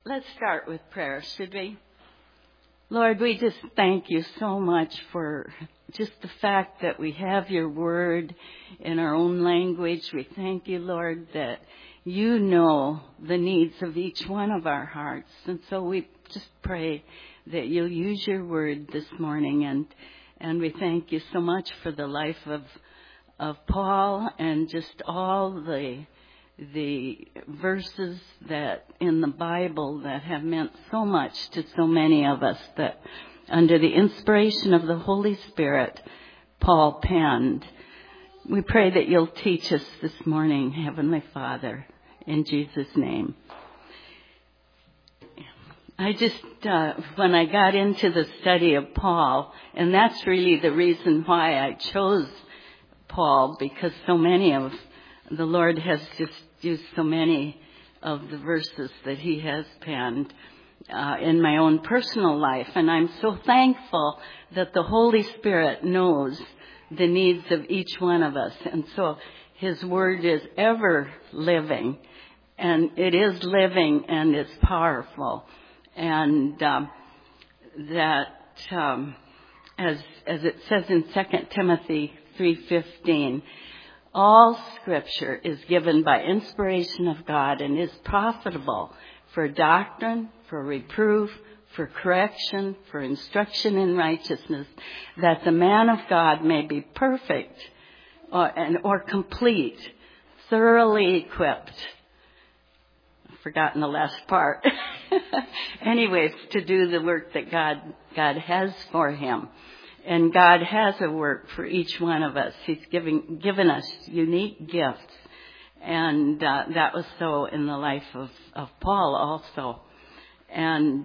Let's start with prayer, should we? Lord, we just thank you so much for just the fact that we have your word in our own language. We thank you, Lord, that you know the needs of each one of our hearts. And so we just pray that you'll use your word this morning. And we thank you so much for the life of Paul and just all the verses that in the Bible that have meant so much to so many of us, that under the inspiration of the Holy Spirit, Paul penned. We pray that you'll teach us this morning, Heavenly Father, in Jesus' name. I just, when I got into the study of Paul, and that's really the reason why I chose Paul, because so many of the Lord has just used so many of the verses that he has penned in my own personal life. And I'm so thankful that the Holy Spirit knows the needs of each one of us. And so his word is ever living, and it is living and it's powerful. And that as it says in 2 Timothy 3:15, all Scripture is given by inspiration of God and is profitable for doctrine, for reproof, for correction, for instruction in righteousness, that the man of God may be perfect or complete, thoroughly equipped. I've forgotten the last part. Anyways, to do the work that God has for him. And God has a work for each one of us. He's given us unique gifts. And that was so in the life of Paul also. And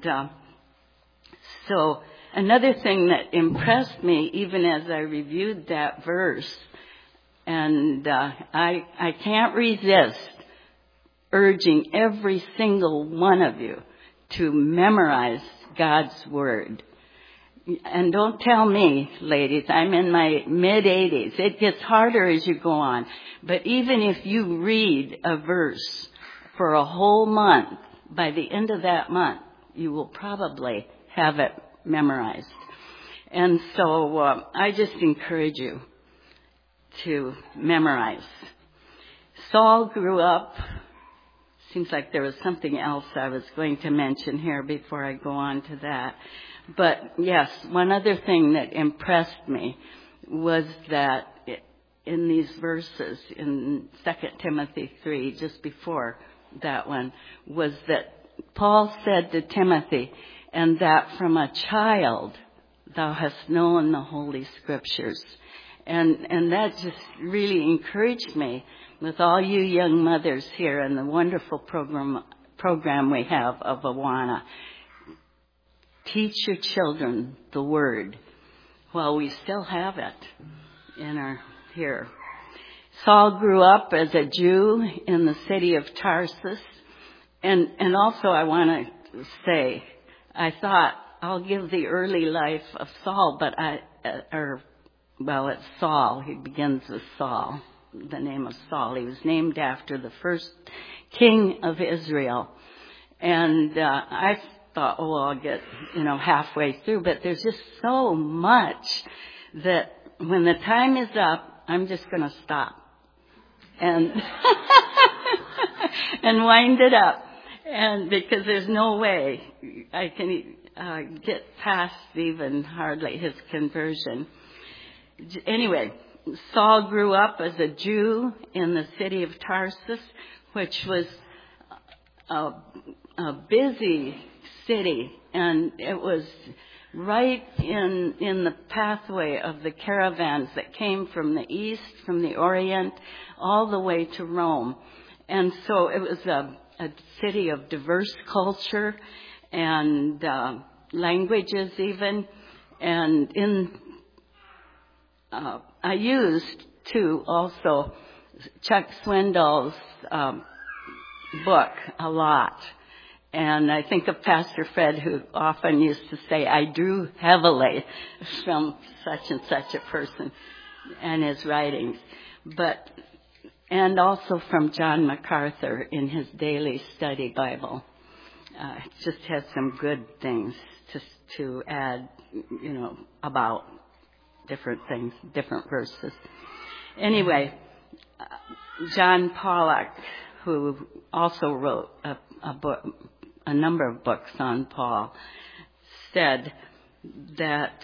so another thing that impressed me, even as I reviewed that verse, and I can't resist urging every single one of you to memorize God's Word. And don't tell me, ladies, I'm in my mid-80s. It gets harder as you go on. But even if you read a verse for a whole month, by the end of that month, you will probably have it memorized. And so I just encourage you to memorize. Saul grew up. Seems like there was something else I was going to mention here before I go on to that. But yes, one other thing that impressed me was that in these verses in 2 Timothy 3, just before that one, was that Paul said to Timothy, and that from a child thou hast known the Holy Scriptures. And that just really encouraged me with all you young mothers here and the wonderful program we have of Awana. Teach your children the Word while we still have it here. Saul grew up as a Jew in the city of Tarsus. And also I want to say, I thought I'll give the early life of Saul, but it's Saul. He begins with Saul, the name of Saul. He was named after the first king of Israel. And I thought, I'll get, halfway through. But there's just so much that when the time is up, I'm just going to stop and and wind it up. And because there's no way I can get past even hardly his conversion. Anyway, Saul grew up as a Jew in the city of Tarsus, which was a busy city, and it was right in the pathway of the caravans that came from the east, from the Orient, all the way to Rome. And so it was a city of diverse culture and languages even. And I used too also Chuck Swindoll's book a lot. And I think of Pastor Fred, who often used to say, I drew heavily from such and such a person and his writings. And also from John MacArthur in his daily study Bible. it just has some good things to add, about different things, different verses. Anyway, John Pollock, who also wrote a number of books on Paul, said that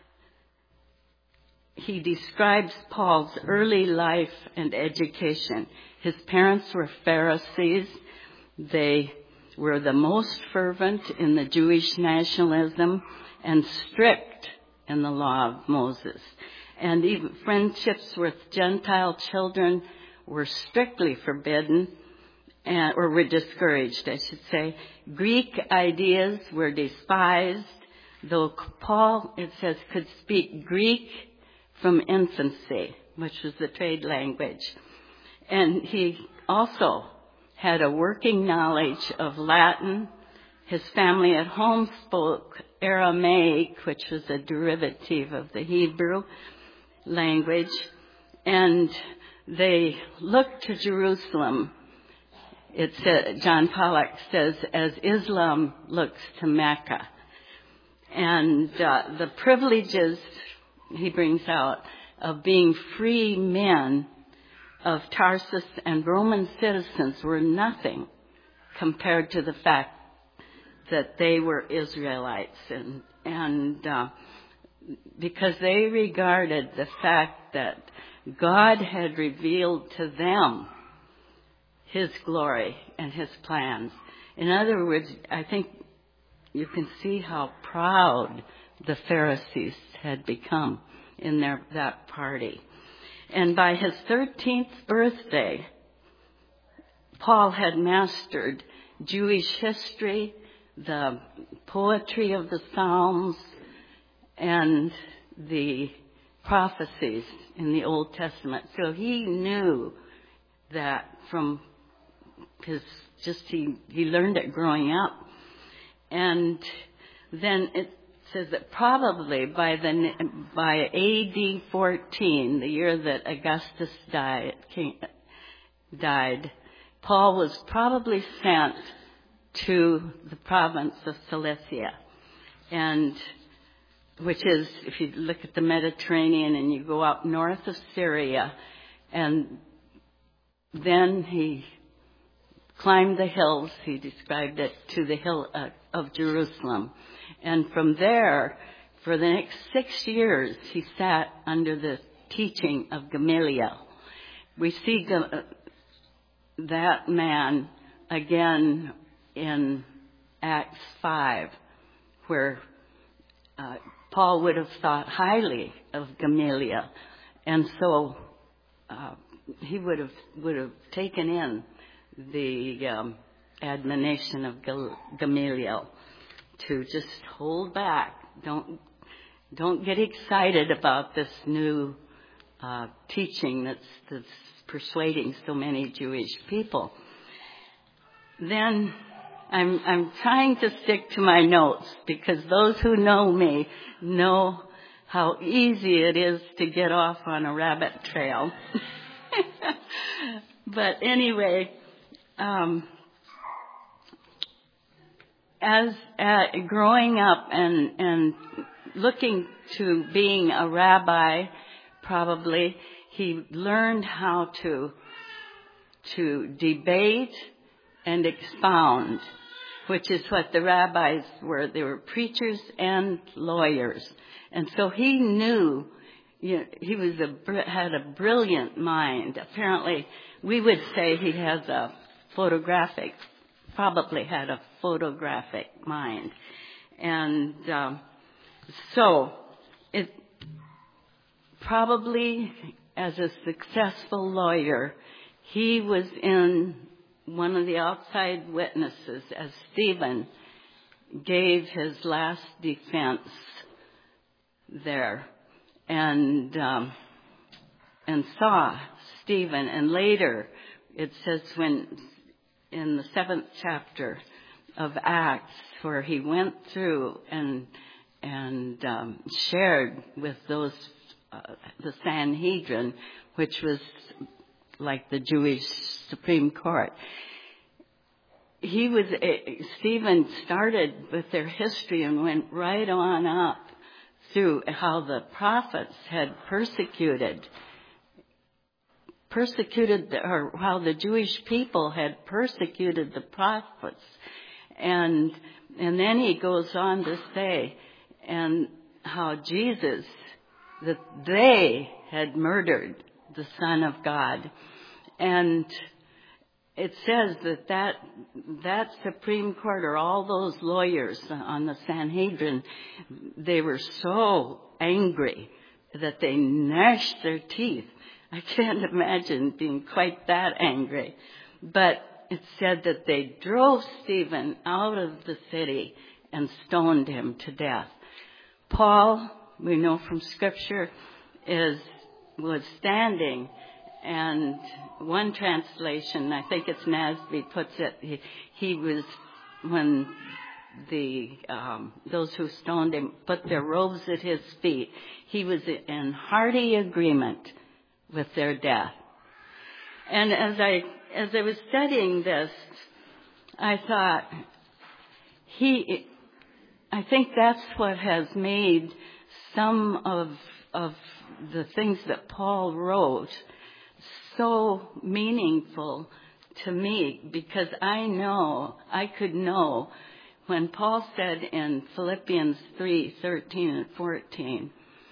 he describes Paul's early life and education. His parents were Pharisees. They were the most fervent in the Jewish nationalism and strict in the law of Moses. And even friendships with Gentile children were strictly forbidden, or were discouraged, I should say. Greek ideas were despised, though Paul, it says, could speak Greek from infancy, which was the trade language. And he also had a working knowledge of Latin. His family at home spoke Aramaic, which was a derivative of the Hebrew language. And they looked to Jerusalem, it said, John Pollock says, as Islam looks to Mecca. And the privileges, he brings out, of being free men of Tarsus and Roman citizens were nothing compared to the fact that they were Israelites, and because they regarded the fact that God had revealed to them His glory and His plans. In other words, I think you can see how proud the Pharisees had become in that party. And by his 13th birthday, Paul had mastered Jewish history, the poetry of the Psalms, and the prophecies in the Old Testament. So he knew that from he learned it growing up. And then it says that probably by AD 14, the year that Augustus died, Paul was probably sent to the province of Cilicia, and which is, if you look at the Mediterranean and you go up north of Syria, and then he climbed the hills, he described it, to the hill of Jerusalem. And from there, for the next 6 years, he sat under the teaching of Gamaliel. We see that man again in Acts 5, where Paul would have thought highly of Gamaliel. And so he would have taken in the admonition of Gamaliel to just hold back. Don't get excited about this new teaching that's persuading so many Jewish people. Then I'm trying to stick to my notes, because those who know me know how easy it is to get off on a rabbit trail. But anyway, as growing up and looking to being a rabbi, probably he learned how to debate and expound, which is what the rabbis were. They were preachers and lawyers, and so he knew. He had a brilliant mind. Apparently, we would say he has probably had a photographic mind. And so it probably, as a successful lawyer, he was in one of the outside witnesses as Stephen gave his last defense there. And saw Stephen, and later it says when in the 7th chapter of Acts, where he went through and shared with those the Sanhedrin, which was like the Jewish Supreme Court. Stephen started with their history and went right on up through how the prophets had persecuted, or how the Jewish people had persecuted the prophets. And then he goes on to say, and how Jesus, that they had murdered the Son of God. And it says that Supreme Court, or all those lawyers on the Sanhedrin, they were so angry that they gnashed their teeth. I can't imagine being quite that angry. But it said that they drove Stephen out of the city and stoned him to death. Paul, we know from Scripture, was standing, and one translation, I think it's NASB, puts it, he was, when those who stoned him put their robes at his feet, he was in hearty agreement with their death. And as I was studying this, I thought, I think that's what has made some of the things that Paul wrote so meaningful to me, because I could know when Paul said in Philippians 3:13 and 14,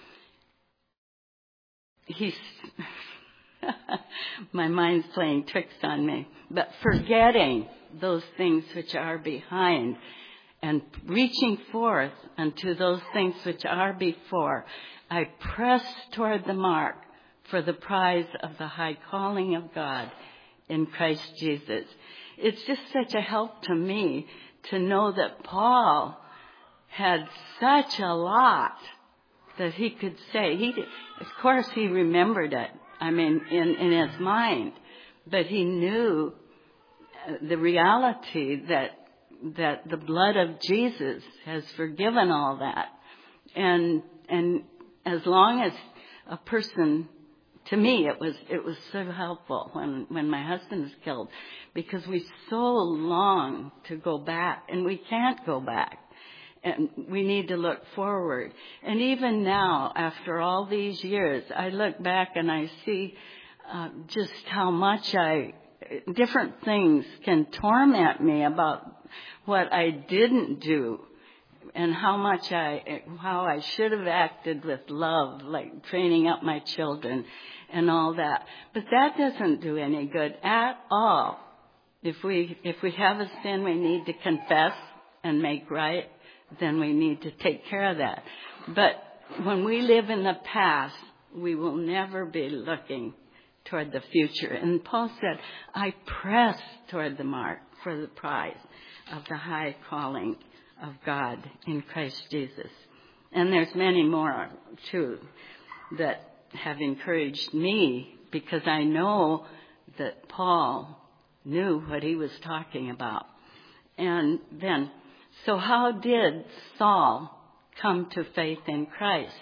my mind's playing tricks on me, but forgetting those things which are behind and reaching forth unto those things which are before, I press toward the mark for the prize of the high calling of God in Christ Jesus. It's just such a help to me to know that Paul had such a lot that he could say. Of course, he remembered it, in his mind, but he knew the reality that the blood of Jesus has forgiven all that. And as long as a person, to me, it was so helpful when my husband was killed, because we so long to go back, and we can't go back. And we need to look forward. And even now, after all these years, I look back and I see just how much different things can torment me about what I didn't do, and how I should have acted with love, like training up my children and all that. But that doesn't do any good at all. If we have a sin we need to confess and make right, then we need to take care of that. But when we live in the past, we will never be looking toward the future. And Paul said, I press toward the mark for the prize of the high calling of God in Christ Jesus. And there's many more, too, that have encouraged me, because I know that Paul knew what he was talking about. And then, so how did Saul come to faith in Christ?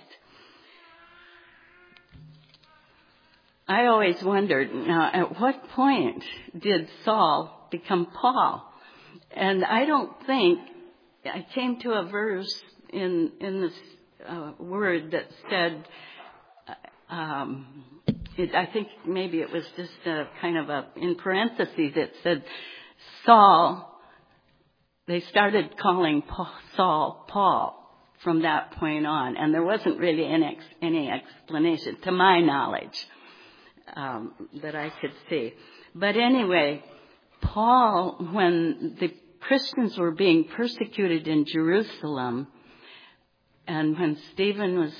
I always wondered, now, at what point did Saul become Paul? And I don't think, I came to a verse in this word that said, I think maybe it was just in parentheses, it said Saul. They started calling Saul Paul from that point on, and there wasn't really any explanation, to my knowledge, that I could see. But anyway, Paul, when the Christians were being persecuted in Jerusalem, and when Stephen was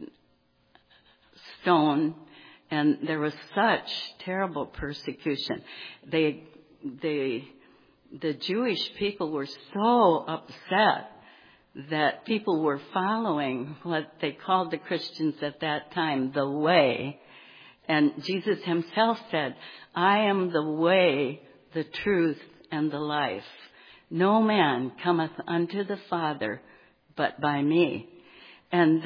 stoned, and there was such terrible persecution, the Jewish people were so upset that people were following what they called the Christians at that time, the way. And Jesus himself said, I am the way, the truth, and the life. No man cometh unto the Father but by me. And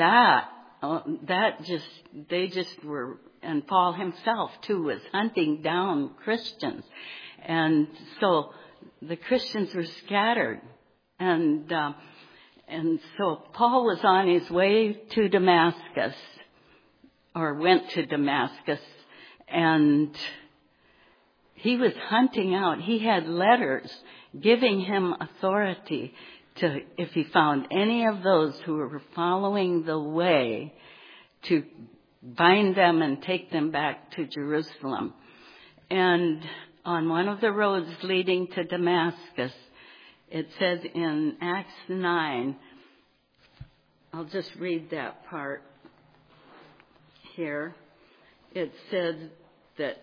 they just were, and Paul himself too was hunting down Christians. And so the Christians were scattered. And so Paul was on his way to Damascus, or went to Damascus, and he was hunting out. He had letters giving him authority to, if he found any of those who were following the way, to bind them and take them back to Jerusalem. And on one of the roads leading to Damascus, it says in Acts 9, I'll just read that part here. It says that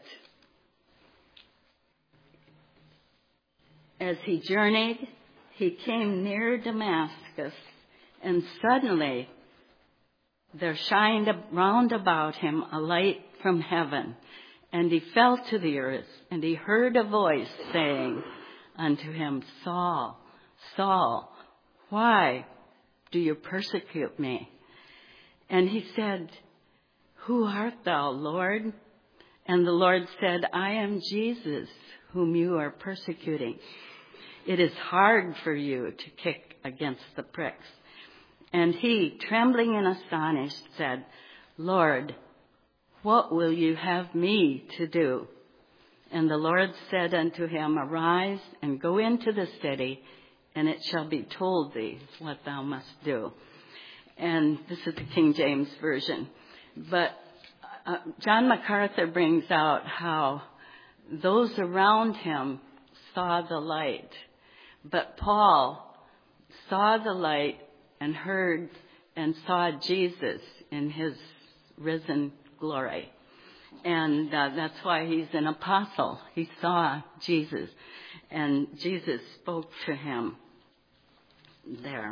as he journeyed, he came near Damascus, and suddenly there shined round about him a light from heaven. And he fell to the earth, and he heard a voice saying unto him, Saul, Saul, why do you persecute me? And he said, Who art thou, Lord? And the Lord said, I am Jesus, whom you are persecuting. It is hard for you to kick against the pricks. And he, trembling and astonished, said, Lord, what will you have me to do? And the Lord said unto him, Arise and go into the city, and it shall be told thee what thou must do. And this is the King James Version. But John MacArthur brings out how those around him saw the light. But Paul saw the light and heard and saw Jesus in his risen glory. And that's why he's an apostle. He saw Jesus, and Jesus spoke to him there.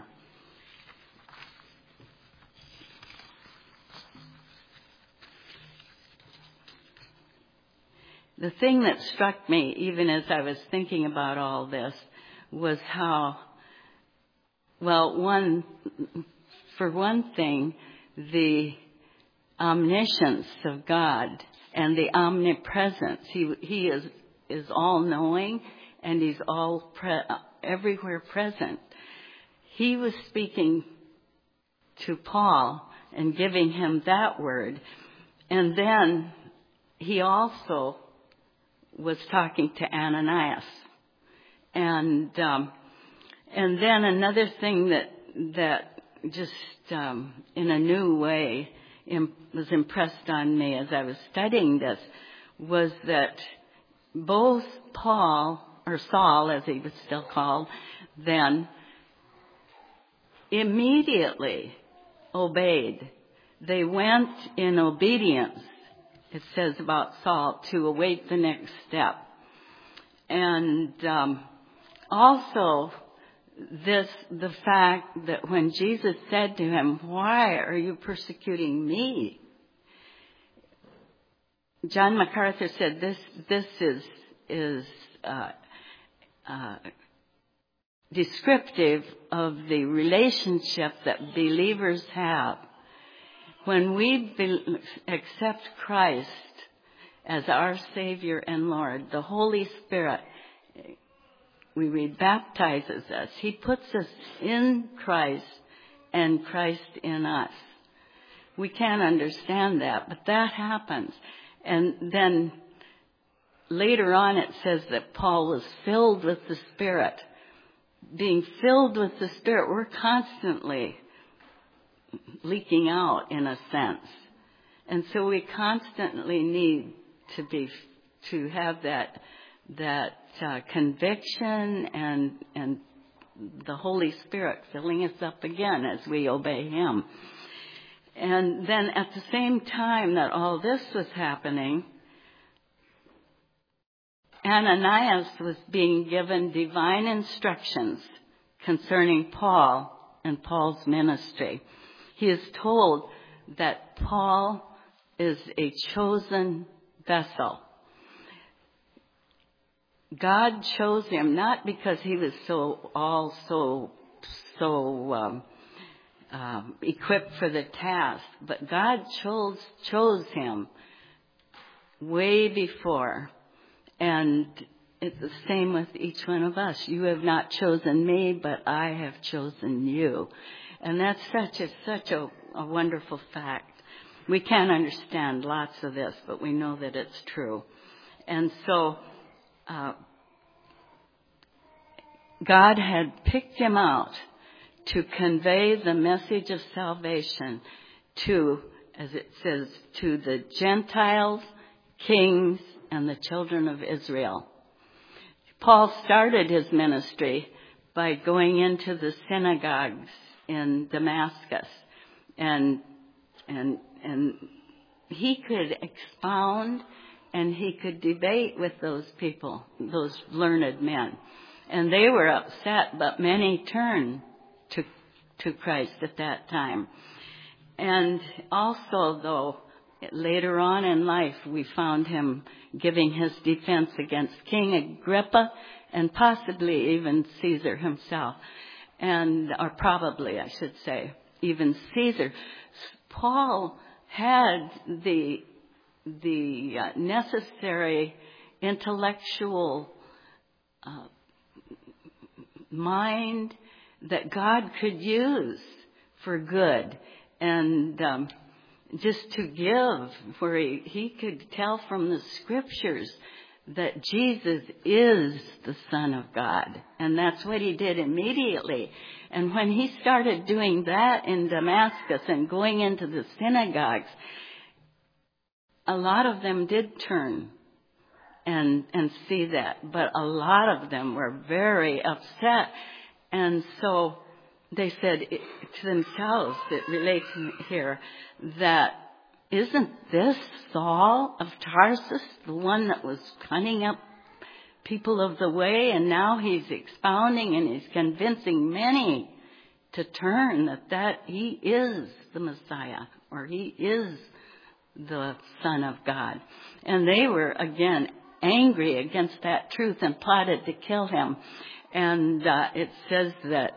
The thing that struck me, even as I was thinking about all this, was how, well, for one thing, the omniscience of God and the omnipresence. He is all-knowing, and he's everywhere present. He was speaking to Paul and giving him that word. And then he also was talking to Ananias. And then another thing that just in a new way was impressed on me as I was studying this was that both Paul, or Saul as he was still called then, immediately obeyed. They went in obedience, it says about Saul, to await the next step. And also the fact that when Jesus said to him, Why are you persecuting me? John MacArthur said this is descriptive of the relationship that believers have. When we accept Christ as our Savior and Lord, the Holy Spirit, we read, baptizes us. He puts us in Christ and Christ in us. We can't understand that, but that happens. And then later on it says that Paul was filled with the Spirit. Being filled with the Spirit, we're constantly leaking out in a sense. And so we constantly need to have that conviction and the Holy Spirit filling us up again as we obey Him. And then at the same time that all this was happening, Ananias was being given divine instructions concerning Paul and Paul's ministry. He is told that Paul is a chosen vessel. God chose him not because he was so equipped for the task, but God chose him way before. And it's the same with each one of us. You have not chosen me, but I have chosen you. And that's such a wonderful fact. We can't understand lots of this, but we know that it's true. And so, God had picked him out to convey the message of salvation to, as it says, to the Gentiles, kings, and the children of Israel. Paul started his ministry by going into the synagogues in Damascus, and he could expound and he could debate with those people, those learned men. And they were upset, but many turned to Christ at that time. And also, though, later on in life, we found him giving his defense against King Agrippa and possibly even Caesar himself. Or probably, I should say, even Caesar. Paul had the necessary intellectual mind that God could use for good, and just to give, where he could tell from the scriptures that Jesus is the Son of God. And that's what he did immediately. And when he started doing that in Damascus and going into the synagogues, a lot of them did turn and see that. But a lot of them were very upset. And so they said to themselves, it relates here, that isn't this Saul of Tarsus, the one that was cunning up people of the way, and now he's expounding and he's convincing many to turn that he is the Messiah, or he is the Son of God. And they were, again, angry against that truth and plotted to kill him. And it says that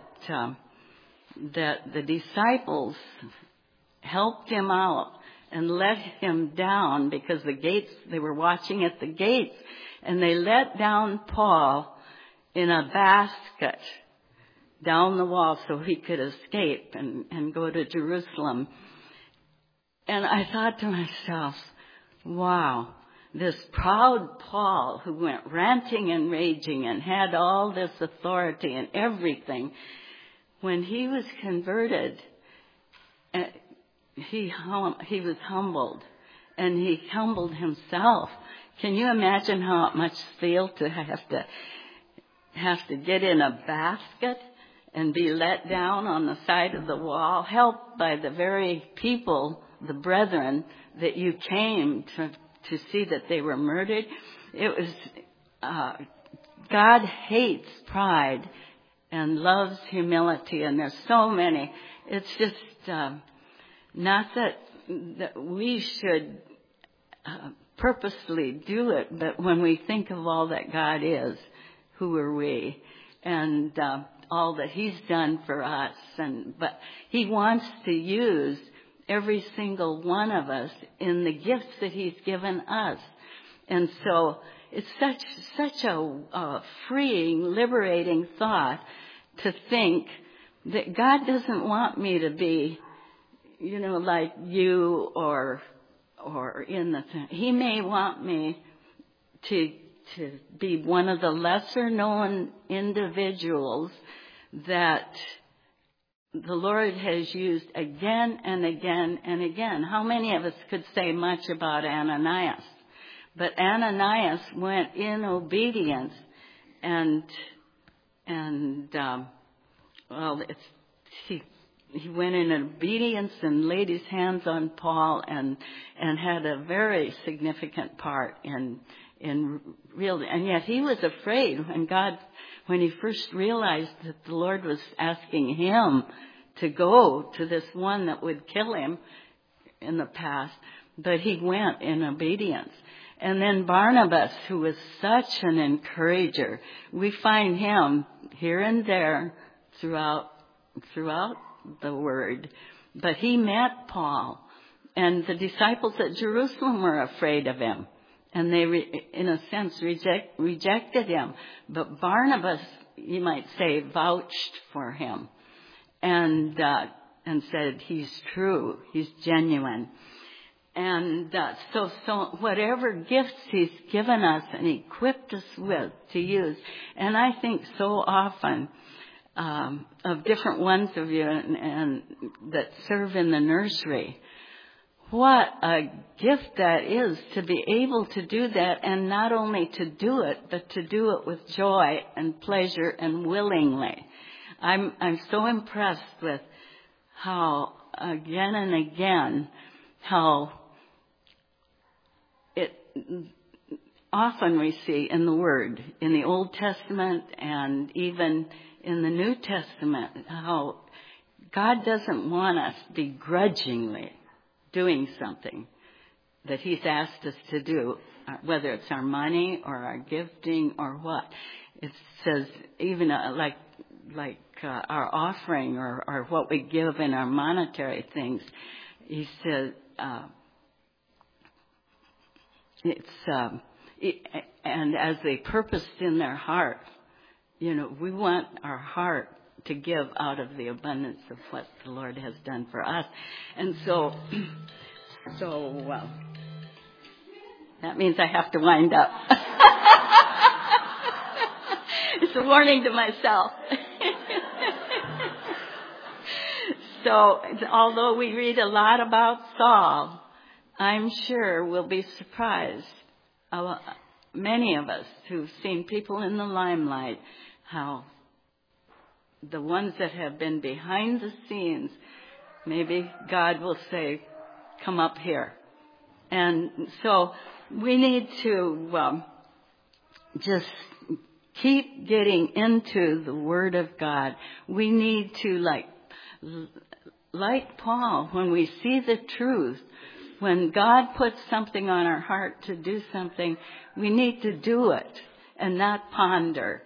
the disciples helped him out and let him down, because they were watching at the gates, and they let down Paul in a basket down the wall so he could escape and go to Jerusalem. And I thought to myself, wow, this proud Paul who went ranting and raging and had all this authority and everything, when he was converted, he was humbled, and he humbled himself. Can you imagine how it must feel to have to get in a basket and be let down on the side of the wall, helped by the very people, the brethren, that you came to see that they were murdered? It was, God hates pride and loves humility, and there's so many. It's just, not that we should purposely do it, but when we think of all that God is, who are we? And all that he's done for us. But he wants to use every single one of us in the gifts that he's given us. And so it's such a freeing, liberating thought to think that God doesn't want me to be, like you or in the thing. He may want me to be one of the lesser known individuals that the Lord has used again and again and again. How many of us could say much about Ananias? But Ananias went in obedience he went in obedience and laid his hands on Paul and had a very significant part in real. And yet he was afraid when he first realized that the Lord was asking him to go to this one that would kill him in the past. But he went in obedience. And then Barnabas, who was such an encourager, we find him here and there throughout the word. But he met Paul, and the disciples at Jerusalem were afraid of him. And they, in a sense, rejected him. But Barnabas, you might say, vouched for him and said, he's true, he's genuine. And so whatever gifts he's given us and equipped us with to use, and I think so often of different ones of you and that serve in the nursery, what a gift that is to be able to do that, and not only to do it, but to do it with joy and pleasure and willingly. I'm so impressed with how again and again, how it often we see in the Word, in the Old Testament and even in the New Testament, how God doesn't want us begrudgingly doing something that he's asked us to do, whether it's our money or our gifting or what. It says even like our offering or what we give in our monetary things. He says and as they purposed in their heart, we want our heart to give out of the abundance of what the Lord has done for us. And so that means I have to wind up. It's a warning to myself. So although we read a lot about Saul, I'm sure we'll be surprised, many of us who've seen people in the limelight, how the ones that have been behind the scenes, maybe God will say, come up here. And so we need to just keep getting into the Word of God. We need to, like Paul, when we see the truth, when God puts something on our heart to do something, we need to do it and not ponder.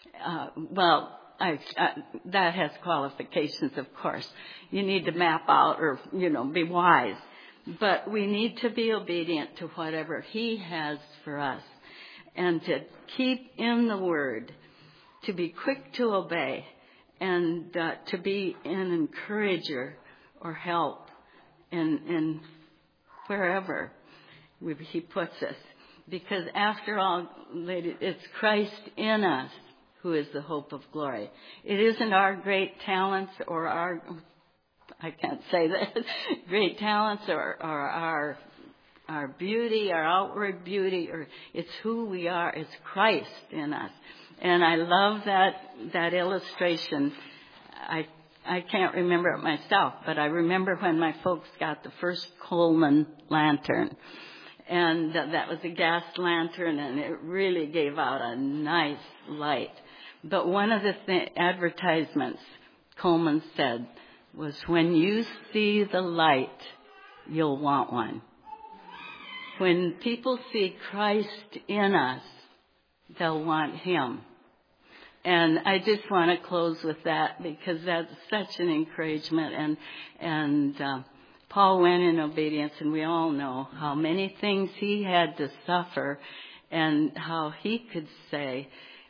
That has qualifications, of course. You need to map out or, be wise. But we need to be obedient to whatever he has for us and to keep in the Word, to be quick to obey and to be an encourager or help in wherever he puts us. Because after all, ladies, it's Christ in us who is the hope of glory. It isn't our great talents or I can't say that, great talents or our beauty, our outward beauty, or it's who we are. It's Christ in us. And I love that illustration. I can't remember it myself, but I remember when my folks got the first Coleman lantern. And that was a gas lantern, and it really gave out a nice light. But one of the advertisements Coleman said was, when you see the light, you'll want one. When people see Christ in us, they'll want him. And I just want to close with that because that's such an encouragement. And Paul went in obedience, and we all know how many things he had to suffer and how he could say,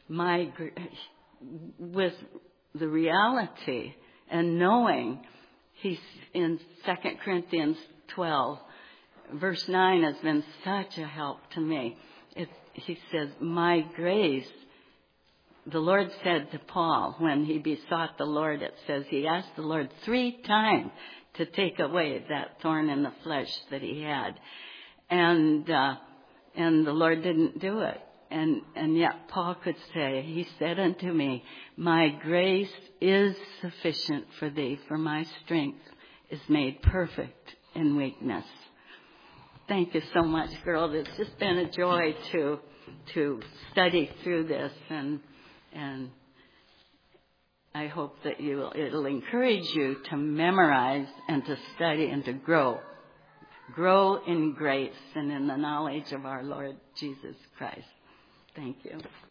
with the reality and knowing, he's in 2 Corinthians 12, verse 9 has been such a help to me. He says, my grace, the Lord said to Paul when he besought the Lord, it says he asked the Lord 3 times to take away that thorn in the flesh that he had. And the Lord didn't do it. And yet Paul could say, he said unto me, my grace is sufficient for thee, for my strength is made perfect in weakness. Thank you so much, girl. It's just been a joy to study through this, and I hope that it'll encourage you to memorize and to study and to grow in grace and in the knowledge of our Lord Jesus Christ. Thank you.